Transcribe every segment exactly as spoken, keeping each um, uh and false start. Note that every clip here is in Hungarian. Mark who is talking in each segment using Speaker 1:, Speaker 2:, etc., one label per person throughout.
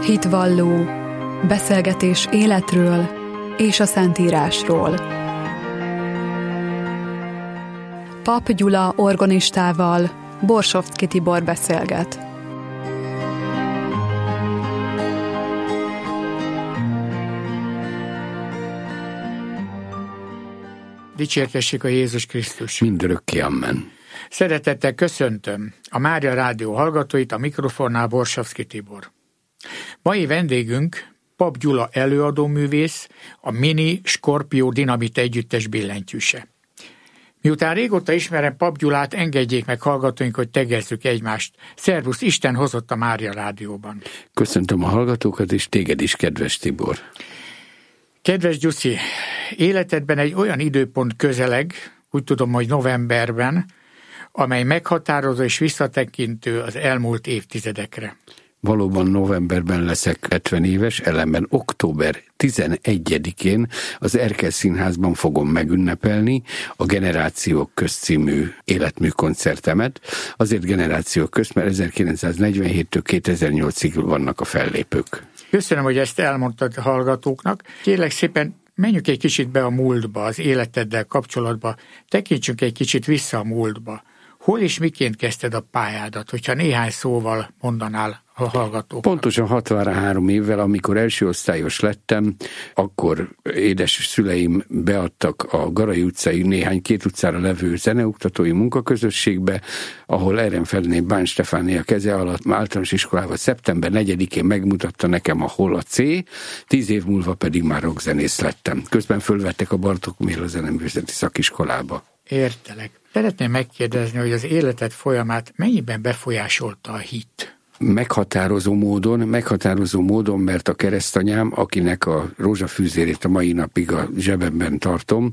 Speaker 1: hitvalló, beszélgetés életről és a Szentírásról. Pap Gyula organistával Borsovszky Tibor beszélget.
Speaker 2: Dicsértessék a Jézus Krisztus!
Speaker 3: Mindörökké, amen!
Speaker 2: Szeretettel köszöntöm a Mária Rádió hallgatóit, a mikrofonnál Borsovszky Tibor. Mai vendégünk Pap Gyula előadóművész, a Mini Skorpió Dinamit együttes billentyűse. Miután régóta ismerem Pap Gyulát, engedjék meg hallgatóink, hogy tegezzük egymást. Szervusz, Isten hozott a Mária Rádióban.
Speaker 3: Köszöntöm a hallgatókat, és téged is, kedves Tibor.
Speaker 2: Kedves Gyuszi, életedben egy olyan időpont közeleg, úgy tudom, hogy novemberben, amely meghatározó és visszatekintő az elmúlt évtizedekre.
Speaker 3: Valóban novemberben leszek hetven éves, ellenben október tizenegyedikén az Erkel Színházban fogom megünnepelni a Generációk Közt című életmű koncertemet. Azért Generációk Közt, mert ezerkilencszáznegyvenhéttől kétezer-nyolcig vannak a fellépők.
Speaker 2: Köszönöm, hogy ezt elmondtad a hallgatóknak. Kérlek szépen, menjünk egy kicsit be a múltba, az életeddel kapcsolatba, tekintsünk egy kicsit vissza a múltba. Hol és miként kezdted a pályádat, hogyha néhány szóval mondanál a hallgatóknak?
Speaker 3: Pontosan hatvanhárom évvel, amikor első osztályos lettem, akkor édes szüleim beadtak a Garai utcai néhány két utcára levő zeneoktatói munkaközösségbe, ahol Ehrenfeldné Bán Stefánia keze alatt általános iskolában szeptember negyedikén megmutatta nekem a Hol a C, tíz év múlva pedig már rockzenész lettem. Közben fölvettek a Bartók Béla Zeneművészeti Szakiskolába.
Speaker 2: Értelek. Szeretném megkérdezni, hogy az életed folyamát mennyiben befolyásolta a hit?
Speaker 3: Meghatározó módon, meghatározó módon, mert a keresztanyám, akinek a rózsafűzérét a mai napig a zsebemben tartom,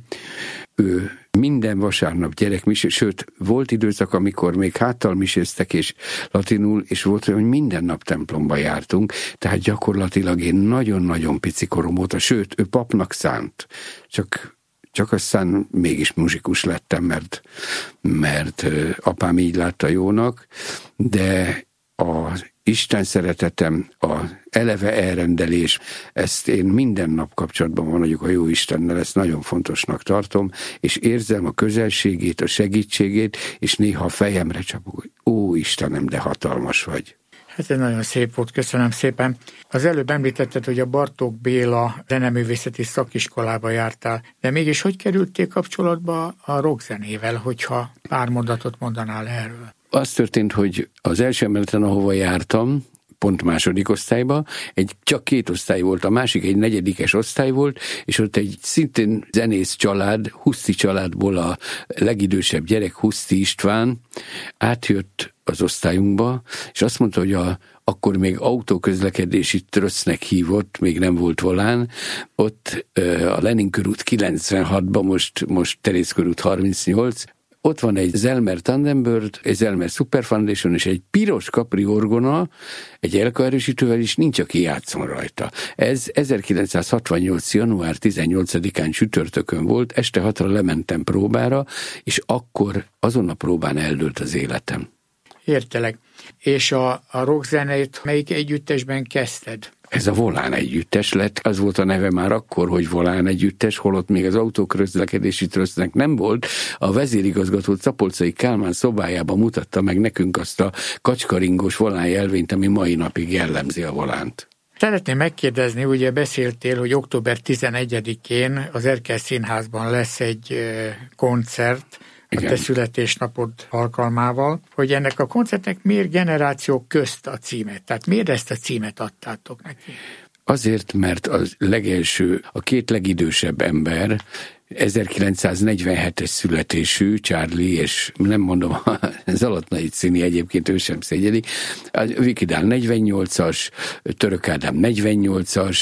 Speaker 3: ő minden vasárnap gyerekmisé, sőt, volt időszak, amikor még háttal miséztek és latinul, és volt, hogy minden nap templomba jártunk, tehát gyakorlatilag én nagyon-nagyon pici korom óta, sőt, ő papnak szánt, csak Csak aztán mégis muzsikus lettem, mert, mert apám így látta jónak, de az Isten szeretetem, az eleve elrendelés, ezt én minden nap kapcsolatban van vagyok a jó Istennel, ezt nagyon fontosnak tartom, és érzem a közelségét, a segítségét, és néha a fejemre csapok, hogy ó Istenem, de hatalmas vagy.
Speaker 2: Hát ez nagyon szép volt, köszönöm szépen. Az előbb említetted, hogy a Bartók Béla Zeneművészeti Szakiskolába jártál, de mégis hogy kerültél kapcsolatba a rockzenével, hogyha pár mondatot mondanál erről?
Speaker 3: Az történt, hogy az első emeleten, ahova jártam, pont második osztályba, egy csak két osztály volt, a másik egy negyedikes osztály volt, és ott egy szintén zenész család, Huszti családból a legidősebb gyerek, Huszti István átjött az osztályunkba, és azt mondta, hogy a, akkor még autóközlekedési trösznek hívott, még nem volt volán, ott a Lenin körút kilencvenhatban, most, most Terész körút harmincnyolc, ott van egy Zelmer Tandembird, egy Zelmer Super Foundation, és egy piros Capri orgona, egy elkaerősítővel is nincs, aki játszon rajta. Ez ezerkilencszázhatvannyolc. január tizennyolcadikán csütörtökön volt, este hatra lementem próbára, és akkor azon a próbán eldőlt az életem.
Speaker 2: Értelek. És a, a rockzenét melyik együttesben kezdted?
Speaker 3: Ez a Volán együttes lett, az volt a neve már akkor, hogy Volán együttes, holott még az autóközlekedési trösznek nem volt. A vezérigazgató Capolcai Kálmán szobájában mutatta meg nekünk azt a kacskaringós Volán jelvényt, ami mai napig jellemzi a Volánt.
Speaker 2: Szeretném megkérdezni, ugye beszéltél, hogy október tizenegyedikén az Erkel Színházban lesz egy koncert, a te születésnapod alkalmával, hogy ennek a koncertnek miért Generációk Közt a címet? Tehát miért ezt a címet adtátok neki? Azért,
Speaker 3: mert a legelső, a két legidősebb ember, ezerkilencszáznegyvenhetes születésű, Charlie, és nem mondom, Zalatnai Cini egyébként ő sem szégyeli, Viki Dál negyvennyolcas, Török Ádám negyvennyolcas,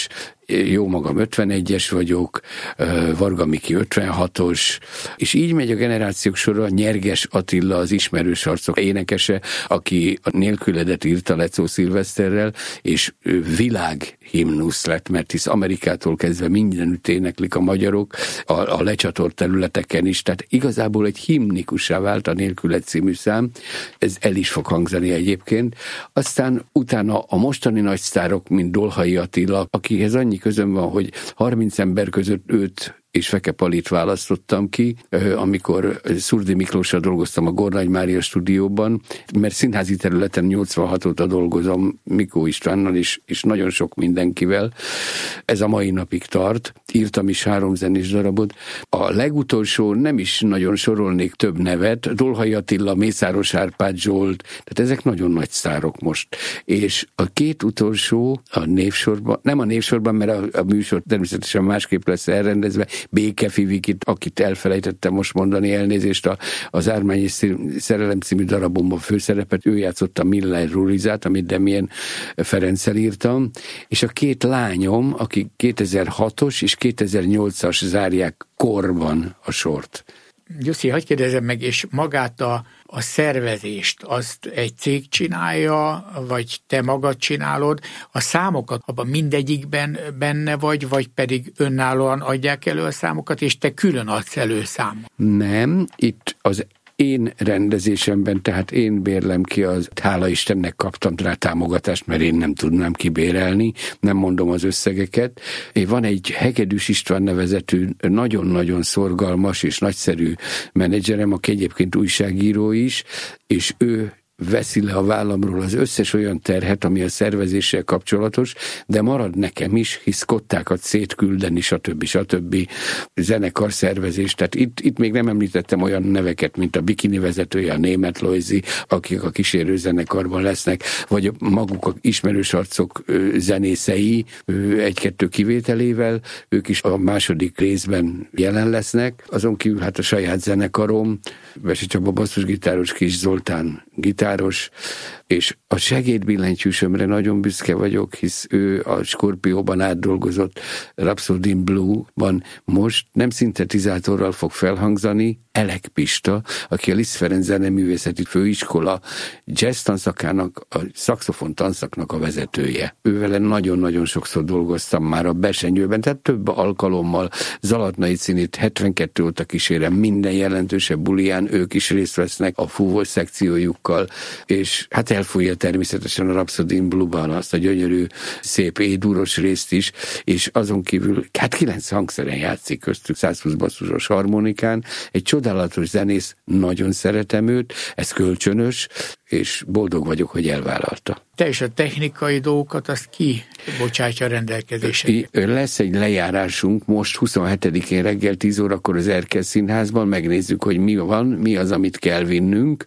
Speaker 3: jó magam ötvenegyes vagyok, Varga Miki ötvenhatos, és így megy a generációk sora. Nyerges Attila, az ismerős arcok énekese, aki a Nélküledet írta Lecó Szilveszterrel, és világhimnusz lett, mert hisz Amerikától kezdve mindenütt éneklik a magyarok, a, a lecsatolt területeken is, tehát igazából egy himnikussá vált a Nélkület című szám, ez el is fog hangzani egyébként. Aztán utána a mostani nagy sztárok, mint Dolhai Attila, akihez annyi közöm van, hogy harminc ember között őt és Feke Palit választottam ki, amikor Szurdi Miklóssal dolgoztam a Gornagy Mária stúdióban, mert színházi területen nyolcvanhat óta dolgozom Mikó Istvánnal is, és nagyon sok mindenkivel. Ez a mai napig tart. Írtam is három zenés darabot. A legutolsó, nem is nagyon sorolnék több nevet, Dolhai Attila, Mészáros Árpád Zsolt, tehát ezek nagyon nagy sztárok most. És a két utolsó a névsorban, nem a névsorban, mert a, a műsor természetesen másképp lesz elrendezve, Békefi Vikit, akit elfelejtettem most mondani, elnézést, a, az Ármány és Szerelem című darabomban főszerepet, ő játszotta Miller Rurizát, amit Demjén Ferenccel írtam, és a két lányom, akik kétezer-hatos és kétezer-nyolcas zárják korban a sort.
Speaker 2: Jussi, hadd kérdezem meg, és magát a, a szervezést, azt egy cég csinálja, vagy te magad csinálod, a számokat abban mindegyikben benne vagy, vagy pedig önállóan adják elő a számokat, és te külön adsz elő számot?
Speaker 3: Nem, itt az én rendezésemben, tehát én bérlem ki, az, hála Istennek kaptam rá támogatást, mert én nem tudnám kibérelni, nem mondom az összegeket. Van egy Hegedűs István nevezetű, nagyon-nagyon szorgalmas és nagyszerű menedzserem, aki egyébként újságíró is, és ő veszi le a vállamról az összes olyan terhet, ami a szervezéssel kapcsolatos, de marad nekem is, hisz kottákat szétküldeni, stb. stb. Zenekarszervezés. Tehát itt, itt még nem említettem olyan neveket, mint a Bikini vezetője, a Németh Lojzi, akik a kísérő zenekarban lesznek, vagy maguk a ismerős arcok zenészei, egy-kettő kivételével, ők is a második részben jelen lesznek. Azon kívül hát a saját zenekarom, Vesi Csaba basszusgitáros, Kis Zoltán gitáros, és a segédbillentyűsömre nagyon büszke vagyok, hisz ő a Skorpióban átdolgozott Rhapsody in Blue-ban most nem szintetizátorral fog felhangzani, Elek Pista, aki a Liszt Ferenc Zeneművészeti Főiskola jazz tanszakának, a szaxofon tanszaknak a vezetője. Ővele nagyon-nagyon sokszor dolgoztam már a Bersenyőben, tehát több alkalommal Zalatnai Cinit hetvenkettő óta kísérem, minden jelentősebb buliján ők is részt vesznek a fúvós szekciójukkal, és hát elfújja természetesen a Rhapsody in Blue-ban azt a gyönyörű, szép édúros részt is, és azon kívül hát kilenc hangszeren játszik, köztük százhúsz basszusos harmonikán, egy csodálatos zenész, nagyon szeretem őt, ez kölcsönös, és boldog vagyok, hogy elvállalta.
Speaker 2: Te és a technikai dolgokat, azt ki bocsátja a rendelkezésre?
Speaker 3: Lesz egy lejárásunk most huszonhetedikén reggel tíz órakor az Erkel Színházban, megnézzük, hogy mi van, mi az, amit kell vinnünk,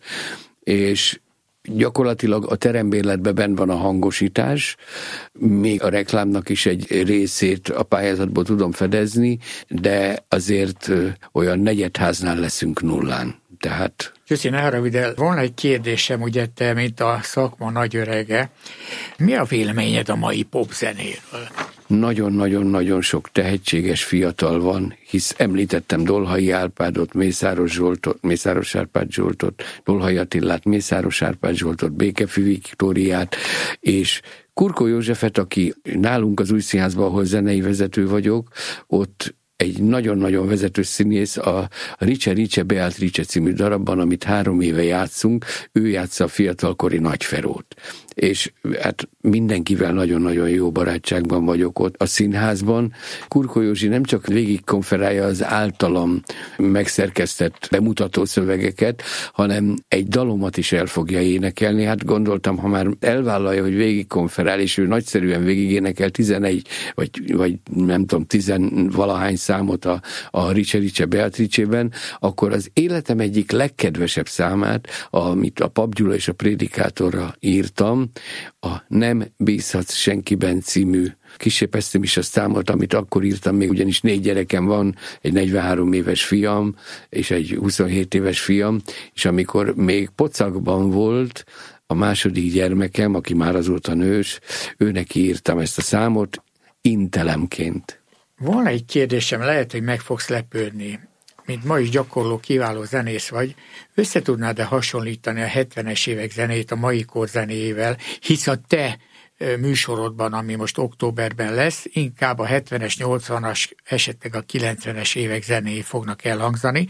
Speaker 3: és gyakorlatilag a terembérletben benn van a hangosítás, még a reklámnak is egy részét a pályázatból tudom fedezni, de azért olyan negyedháznál leszünk nullán. Tehát...
Speaker 2: Jussi, ne haragudj el, volna egy kérdésem, ugye te, mint a szakma nagy örege. Mi a véleményed a mai popzenéről?
Speaker 3: Nagyon-nagyon-nagyon sok tehetséges fiatal van, hisz említettem Dolhai Árpádot, Mészáros Zsoltot, Mészáros Árpád Zsoltot, Dolhai Attilát, Mészáros Árpád Zsoltot, Békefi Viktóriát, és Kurkó Józsefet, aki nálunk az Új Színházban, ahol zenei vezető vagyok, ott egy nagyon-nagyon vezető színész, a Ricse Ricse Beatrice című darabban, amit három éve játszunk, ő játsza a fiatalkori Nagyferót. És hát mindenkivel nagyon-nagyon jó barátságban vagyok ott a színházban. Kurkó Józsi nem csak végig konferálja az általam megszerkesztett bemutató szövegeket, hanem egy dalomat is el fogja énekelni. Hát gondoltam, ha már elvállalja, hogy végig konferál, és ő nagyszerűen végig énekel tizenegy, vagy, vagy nem tudom, tizenvalahány számot a, a Ricse Ricse Beatrice-ben, akkor az életem egyik legkedvesebb számát, amit a Papp Gyula és a Prédikátorra írtam, a Nem bízhatsz senkiben című kissé pesszimistas számot, amit akkor írtam, még ugyanis négy gyerekem van, egy negyvenhárom éves fiam, és egy huszonhét éves fiam, és amikor még pocakban volt a második gyermekem, aki már azóta nős, őneki írtam ezt a számot, intelemként.
Speaker 2: Van egy kérdésem, lehet, hogy meg fogsz lepődni. Mint ma is gyakorló kiváló zenész vagy, össze tudnád-e hasonlítani a hetvenes évek zenét a mai kor zenéjével, hisz a te műsorodban, ami most októberben lesz, inkább a hetvenes, nyolcvanas, esetleg a kilencvenes évek zenéi fognak elhangzani,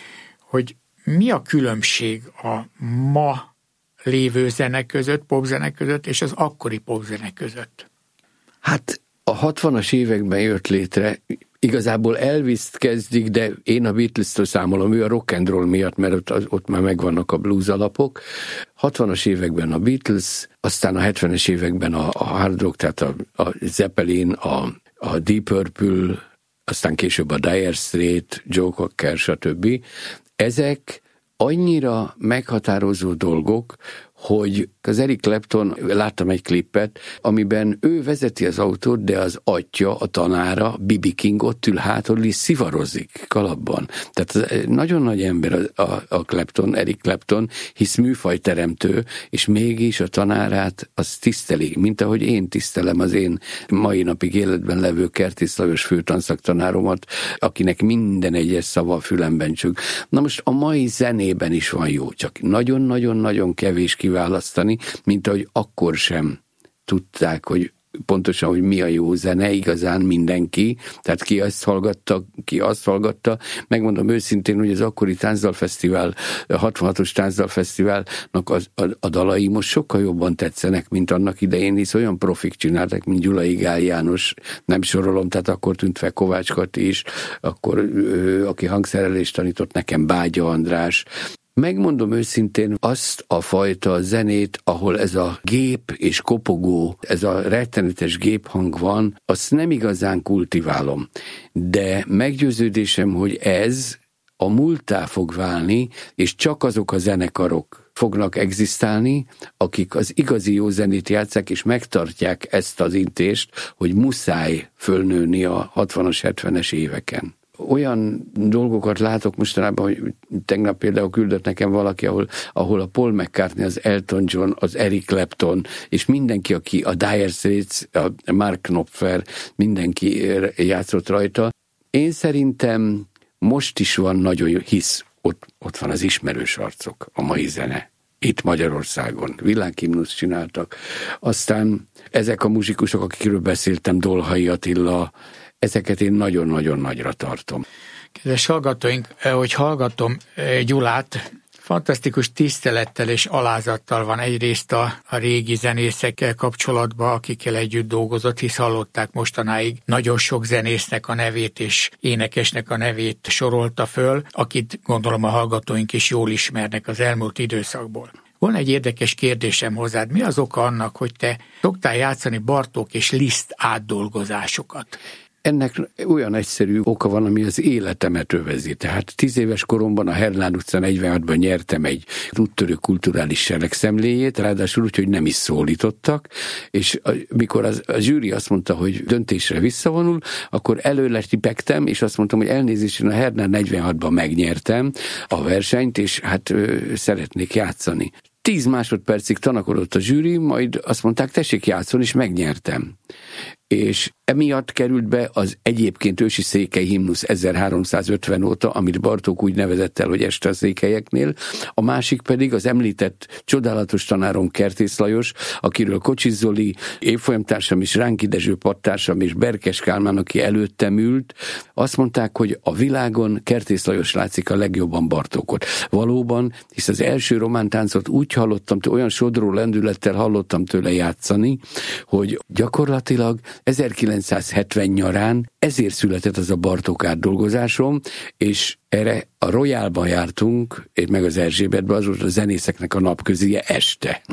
Speaker 2: hogy mi a különbség a ma lévő zenek között, popzenek között, és az akkori popzenek között?
Speaker 3: Hát a hatvanas években jött létre, igazából Elvis-t kezdik, de én a Beatles-től számolom, ő a rock and roll miatt, mert ott, ott már megvannak a blues alapok. hatvanas években a Beatles, aztán a hetvenes években a, a hard rock, tehát a, a Zeppelin, a, a Deep Purple, aztán később a Dire Straits, Joe Cocker, stb. Ezek annyira meghatározó dolgok, hogy az Eric Clapton, láttam egy klippet, amiben ő vezeti az autót, de az atya, a tanára, bé bé King ott ül hátul, és szivarozik kalapban. Tehát nagyon nagy ember a, a, a Clapton, Eric Clapton, hisz műfajteremtő, és mégis a tanárát az tiszteli, mint ahogy én tisztelem az én mai napig életben levő Kertész Lajos főtanszaktanáromat, akinek minden egyes szava a fülemben csüng. Na most a mai zenében is van jó, csak nagyon-nagyon-nagyon kevés kiválasztani, mint ahogy akkor sem tudták, hogy pontosan, hogy mi a jó zene, igazán mindenki, tehát ki azt hallgatta, ki azt hallgatta. Megmondom őszintén, hogy az akkori táncdalfesztivál, a hatvanhatos táncdalfesztiválnak a, a, a dalai most sokkal jobban tetszenek, mint annak idején, hisz olyan profik csináltak, mint Gyulai Gál János, nem sorolom, tehát akkor tűnt fel Kovács Kati is, akkor ő, aki hangszerelést tanított nekem, Bágya András. Megmondom őszintén, azt a fajta zenét, ahol ez a gép és kopogó, ez a rettenetes géphang van, azt nem igazán kultiválom. De meggyőződésem, hogy ez a múlttá fog válni, és csak azok a zenekarok fognak egzisztálni, akik az igazi jó zenét játsszák, és megtartják ezt az intést, hogy muszáj fölnőni a hatvanas, hetvenes éveken. Olyan dolgokat látok mostanában, hogy tegnap például küldött nekem valaki, ahol, ahol a Paul McCartney, az Elton John, az Eric Clapton, és mindenki, aki a Dire Straits, a Mark Knopfler, mindenki játszott rajta. Én szerintem most is van nagyon jó, hisz ott, ott van az ismerős arcok, a mai zene. Itt Magyarországon világhimnuszt csináltak. Aztán ezek a muzsikusok, akikről beszéltem, Dolhai Attila, ezeket én nagyon-nagyon nagyra tartom.
Speaker 2: Kedves hallgatóink, hogy hallgatom Gyulát, fantasztikus tisztelettel és alázattal van egyrészt a, a régi zenészekkel kapcsolatban, akikkel együtt dolgozott, hisz hallották mostanáig nagyon sok zenésznek a nevét és énekesnek a nevét sorolta föl, akit gondolom a hallgatóink is jól ismernek az elmúlt időszakból. Van egy érdekes kérdésem hozzád. Mi az oka annak, hogy te szoktál játszani Bartók és Liszt átdolgozásokat?
Speaker 3: Ennek olyan egyszerű oka van, ami az életemet övezi. Tehát tíz éves koromban a Herlán utca negyvenhatban nyertem egy úttörő kulturális seregszemléjét, ráadásul úgy, hogy nem is szólítottak, és mikor az, a zsűri azt mondta, hogy döntésre visszavonul, akkor előle tipegtem, és azt mondtam, hogy elnézést, én a Herlán negyvenhatban megnyertem a versenyt, és hát ö, szeretnék játszani. Tíz másodpercig tanakodott a zsűri, majd azt mondták, tessék játszani, és megnyertem. És emiatt került be az egyébként ősi székely himnusz ezerháromszázötven óta, amit Bartók úgy nevezett el, hogy este a székelyeknél, a másik pedig az említett csodálatos tanárom Kertész Lajos, akiről Kocsis Zoli, évfolyamtársam és Ránki Dezső padtársam és Berkes Kálmán, aki előttem ült, azt mondták, hogy a világon Kertész Lajos látszik a legjobban Bartókot. Valóban, hisz az első romántáncot úgy hallottam, olyan sodró lendülettel hallottam tőle játszani, hogy gyakorlatilag ezerkilencszázhetven nyarán ezért született az a Bartók átdolgozásom, és erre a Royalban jártunk, és meg az Erzsébetben, az volt a zenészeknek a napközie este.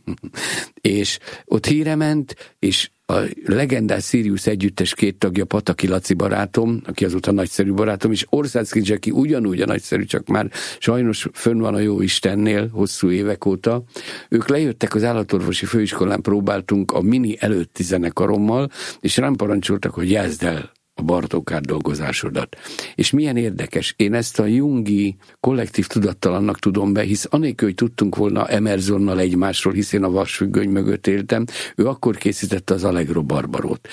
Speaker 3: És ott híre ment, és a legendás Sirius együttes két tagja, Pataki Laci barátom, aki azóta nagyszerű barátom, és Orszácki Jackie ugyanúgy a nagyszerű, csak már sajnos fönn van a jó Istennél hosszú évek óta. Ők lejöttek az állatorvosi főiskolán, próbáltunk a mini előtti zenekarommal, és rám parancsoltak, hogy játszd el a Bartók átdolgozásodat. És milyen érdekes, én ezt a jungi kollektív tudattalannak tudom be, hisz anélkül, hogy tudtunk volna Emersonnal egymásról, hisz én a Vasfüggöny mögött éltem, ő akkor készítette az Allegro Barbarót.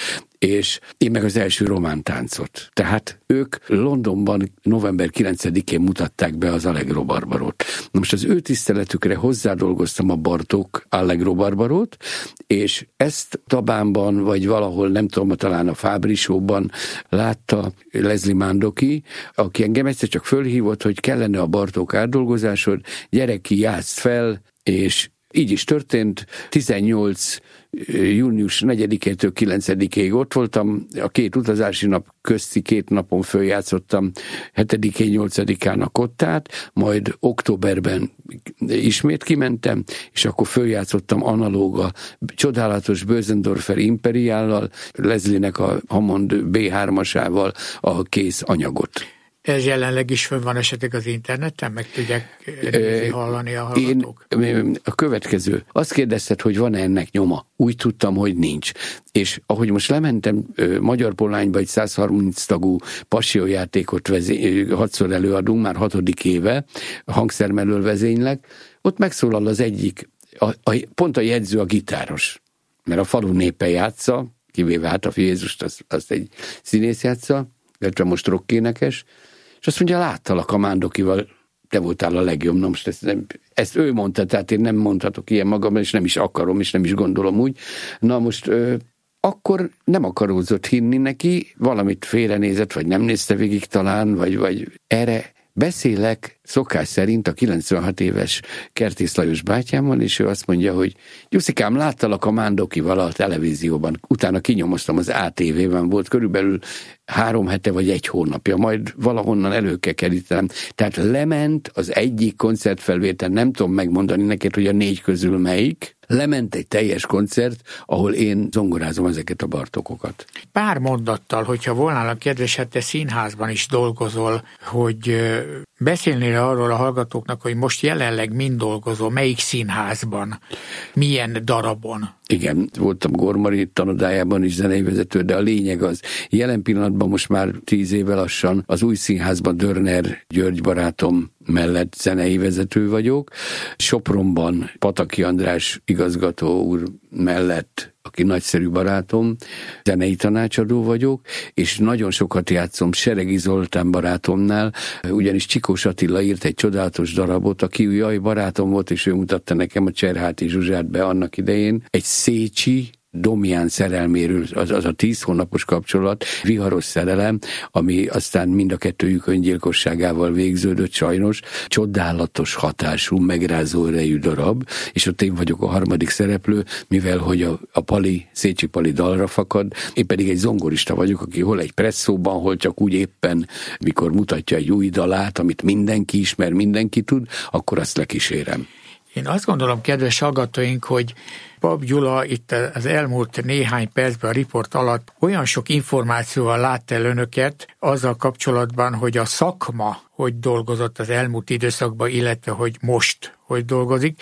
Speaker 3: és én meg az első román táncot. Tehát ők Londonban november kilencedikén mutatták be az Allegro Barbarót. Na most az ő tiszteletükre hozzádolgoztam a Bartók Allegro Barbarót, és ezt Tabánban, vagy valahol, nem tudom, talán a Fábri Show-ban látta Leslie Mandoki, aki engem egyszer csak fölhívott, hogy kellene a Bartók átdolgozásod, gyere ki, játsz fel, és így is történt. tizennyolc június negyedikétől kilencedikéig ott voltam, a két utazási nap közti két napon följátszottam hetedikén, nyolcadikán a Kottát, majd októberben ismét kimentem, és akkor följátszottam analóga csodálatos Bösendorfer Imperiállal, Leslie-nek a Hammond bé hármasával a kész anyagot.
Speaker 2: Ez jelenleg is fönn van esetleg az interneten, meg tudják nézni, hallani a hallgatók?
Speaker 3: Én a következő. Azt kérdezted, hogy van-e ennek nyoma? Úgy tudtam, hogy nincs. És ahogy most lementem Magyar Polányba egy száz harminc tagú passió-játékot vezé- hatszor előadunk, már hatodik éve, hangszermelől vezénylek, ott megszólal az egyik, a, a, pont a jegyző a gitáros, mert a falu népe játsza, kivéve hát a Jézust, azt, azt egy színész játsza, illetve most rockénekes, és azt mondja, láttalak a Mandokival, te voltál a legjobb. Na most ezt, nem, ezt ő mondta, tehát én nem mondhatok ilyen magamra, és nem is akarom, és nem is gondolom úgy. Na most ö, akkor nem akaródzott hinni neki, valamit félrenézett, vagy nem nézte végig talán, vagy, vagy erre beszélek szokás szerint a kilencvenhat éves Kertész Lajos bátyámmal, és ő azt mondja, hogy Gyuszikám, láttalak a Mandokival a televízióban. Utána kinyomoztam, az á té vében volt körülbelül három hete vagy egy hónapja, majd valahonnan elő kell kerítenem. Tehát lement az egyik koncertfelvétel, nem tudom megmondani neked, hogy a négy közül melyik, lement egy teljes koncert, ahol én zongorázom ezeket a Bartókokat.
Speaker 2: Pár mondattal, hogyha volnának kedves, hát te színházban is dolgozol, hogy beszélnél arról a hallgatóknak, hogy most jelenleg mind dolgozol, melyik színházban, milyen darabon?
Speaker 3: Igen, voltam Gormari tanodájában is zenei vezető, de a lényeg az, jelen pillanatban most már tíz éve lassan az Új Színházban Dörner György barátom mellett zenei vezető vagyok. Sopronban Pataki András igazgató úr mellett, aki nagyszerű barátom, zenei tanácsadó vagyok, és nagyon sokat játszom Seregi Zoltán barátomnál, ugyanis Csikós Attila írt egy csodálatos darabot, aki jaj barátom volt, és ő mutatta nekem a Cserháti Zsuzsát be annak idején. Egy szécsi Domján szerelméről, az, az a tíz hónapos kapcsolat, viharos szerelem, ami aztán mind a kettőjük öngyilkosságával végződött sajnos, csodálatos hatású, megrázó erejű darab, és ott én vagyok a harmadik szereplő, mivel hogy a, a Pali, Szécsi Pali dalra fakad, én pedig egy zongorista vagyok, aki hol egy presszóban, hol csak úgy éppen, mikor mutatja egy új dalát, amit mindenki ismer, mindenki tud, akkor azt lekísérem.
Speaker 2: Én azt gondolom, kedves hallgatóink, hogy Papp Gyula itt az elmúlt néhány percben a riport alatt olyan sok információval látta el önöket azzal kapcsolatban, hogy a szakma hogy dolgozott az elmúlt időszakban, illetve hogy most hogy dolgozik,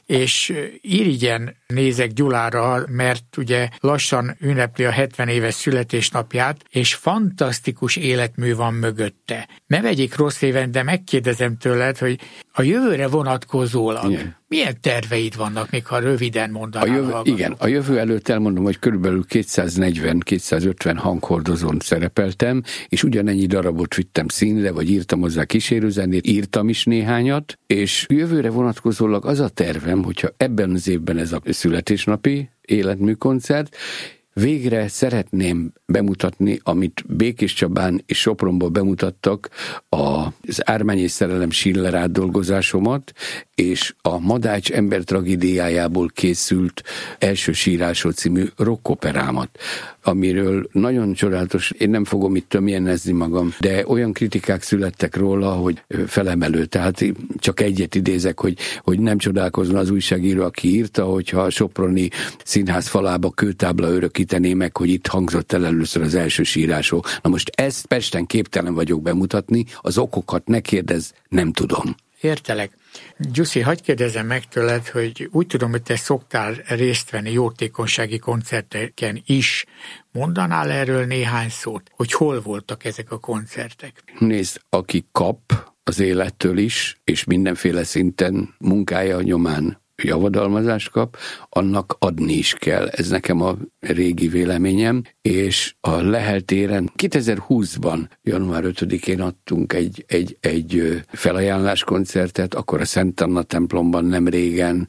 Speaker 2: és irigyen nézek Gyulára, mert ugye lassan ünnepli a hetven éves születésnapját, és fantasztikus életmű van mögötte. Ne vegyék rossz éven, de megkérdezem tőled, hogy a jövőre vonatkozólag igen. Milyen terveid vannak, még ha röviden mondanál?
Speaker 3: A jövő, igen, a jövő előtt elmondom, hogy körülbelül kétszáznegyven-kétszázötven hanghordozón szerepeltem, és ugyanennyi darabot vittem színre, vagy írtam hozzá kísérőzenét, írtam is néhányat, és jövőre vonatkozólag az a tervem, hogyha ebben az évben ez a születésnapi életműkoncert, végre szeretném bemutatni, amit Békés Csabán és Sopronban bemutattak, az Ármány és szerelem Schiller átdolgozásomat, és a Madács ember tragédiájából készült Első sírásó című rockoperámat, amiről nagyon csodálatos, én nem fogom itt tömjénezni magam, de olyan kritikák születtek róla, hogy felemelő, tehát csak egyet idézek, hogy, hogy nem csodálkozna az újságíró, aki írta, hogyha a soproni színház falába kőtábla örökítené meg, hogy itt hangzott el először az Első sírásó. Na most ezt Pesten képtelen vagyok bemutatni, az okokat ne kérdezz, nem tudom.
Speaker 2: Értelek. Gyuszi, hagyj kérdezem meg tőled, hogy úgy tudom, hogy te szoktál részt venni jótékonysági koncerteken is. Mondanál erről néhány szót, hogy hol voltak ezek a koncertek?
Speaker 3: Nézd, aki kap az élettől is, és mindenféle szinten munkája nyomán javadalmazást kap, annak adni is kell. Ez nekem a régi véleményem, és a Lehel téren kétezer-húszban, január ötödikén adtunk egy, egy, egy felajánláskoncertet, akkor a Szent Anna templomban nem régen,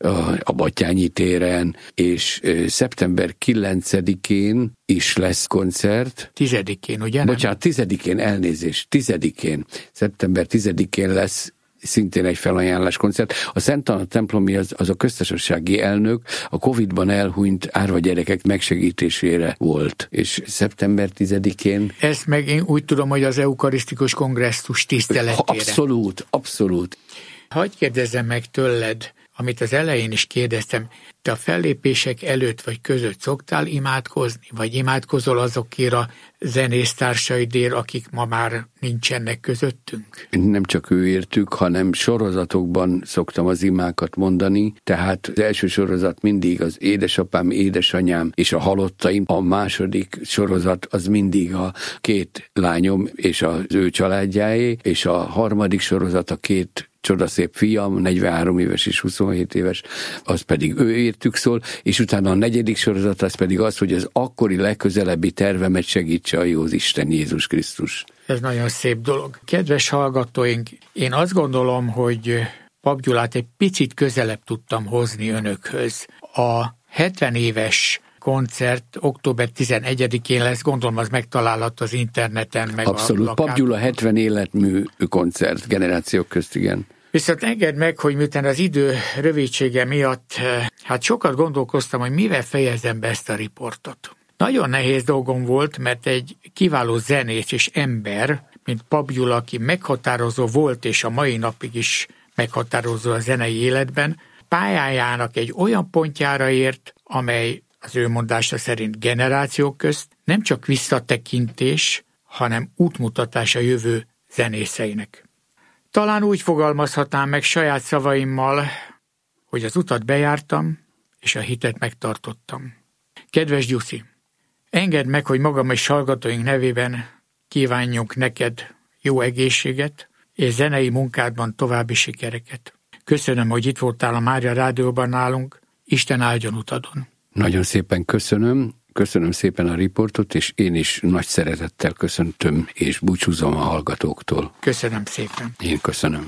Speaker 3: a Batthyányi téren, és szeptember kilencedikén is lesz koncert.
Speaker 2: Tizedikén, ugye?
Speaker 3: Bocsánat, tizedikén, elnézést, tizedikén, szeptember tizedikén lesz szintén egy felajánlás koncert. A Szent Anna templomi az, az a köztársasági elnök a Covidban elhunyt árva gyerekek megsegítésére volt, és szeptember tizedikén...
Speaker 2: Ezt meg én úgy tudom, hogy az eukarisztikus kongresszus tiszteletére.
Speaker 3: Abszolút, abszolút.
Speaker 2: Hadd kérdezzem meg tőled, amit az elején is kérdeztem, te a fellépések előtt vagy között szoktál imádkozni, vagy imádkozol azokért a zenésztársaidért, akik ma már nincsenek közöttünk?
Speaker 3: Nem csak őértük, hanem sorozatokban szoktam az imákat mondani, tehát az első sorozat mindig az édesapám, édesanyám és a halottaim, a második sorozat az mindig a két lányom és az ő családjáé, és a harmadik sorozat a két csodaszép fiam, negyvenhárom éves és huszonhét éves, az pedig ő értük szól, és utána a negyedik sorozat az pedig az, hogy az akkori legközelebbi tervemet segítse a Józisten Jézus Krisztus.
Speaker 2: Ez nagyon szép dolog. Kedves hallgatóink, én azt gondolom, hogy Papp Gyulát egy picit közelebb tudtam hozni önökhöz. A hetven éves koncert október tizenegyedikén lesz, gondolom az megtalálható az interneten. Meg
Speaker 3: abszolút,
Speaker 2: a
Speaker 3: Papp Gyula hetven életmű koncert, generációk közt, igen.
Speaker 2: Viszont engedd meg, hogy miután az idő rövidsége miatt, hát sokat gondolkoztam, hogy mivel fejezem be ezt a riportot. Nagyon nehéz dolgom volt, mert egy kiváló zenész és ember, mint Papp Gyula, aki meghatározó volt, és a mai napig is meghatározó a zenei életben, pályájának egy olyan pontjára ért, amely az ő mondása szerint generációk közt nem csak visszatekintés, hanem útmutatás a jövő zenészeinek. Talán úgy fogalmazhatnám meg saját szavaimmal, hogy az utat bejártam, és a hitet megtartottam. Kedves Gyuszi, engedd meg, hogy magam és hallgatóink nevében kívánjunk neked jó egészséget, és zenei munkádban további sikereket. Köszönöm, hogy itt voltál a Mária Rádióban nálunk, Isten áldjon utadon.
Speaker 3: Nagyon szépen köszönöm, köszönöm szépen a riportot, és én is nagy szeretettel köszöntöm, és búcsúzom a hallgatóktól.
Speaker 2: Köszönöm szépen.
Speaker 3: Én köszönöm.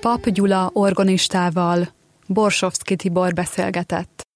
Speaker 1: Pap Gyula orgonistával Borsovszky Tibor beszélgetett.